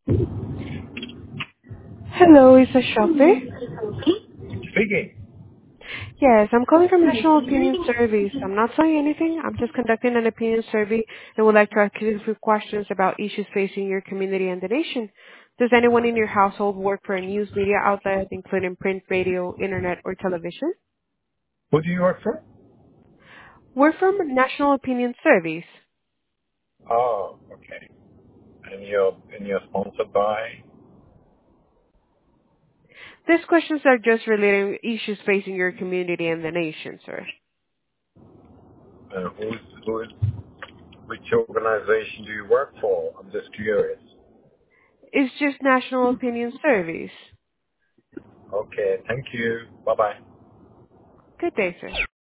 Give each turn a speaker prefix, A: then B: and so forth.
A: Hello, is this Shopee?
B: Speaking.
A: Yes, I'm calling from National Opinion Surveys. I'm not saying anything. I'm just conducting an opinion survey and would like to ask you a few questions about issues facing your community and the nation. Does anyone in your household work for a news media outlet, including print, radio, internet, or television?
B: Who do you work for?
A: We're from National Opinion Surveys.
B: Oh, okay. And you're sponsored by.
A: These questions are just relating issues facing your community and the nation, sir.
B: Who's which organization do you work for? I'm just curious.
A: It's just National Opinion Surveys.
B: Okay, thank you. Bye bye.
A: Good day, sir.